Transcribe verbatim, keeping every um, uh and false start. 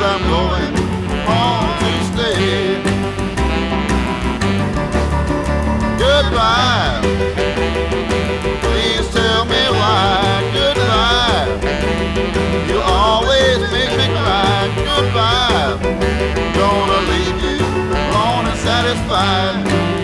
I'm going home to stay. Goodbye, please tell me why. Goodbye, you always make me cry. Goodbye, gonna leave you alone and satisfied.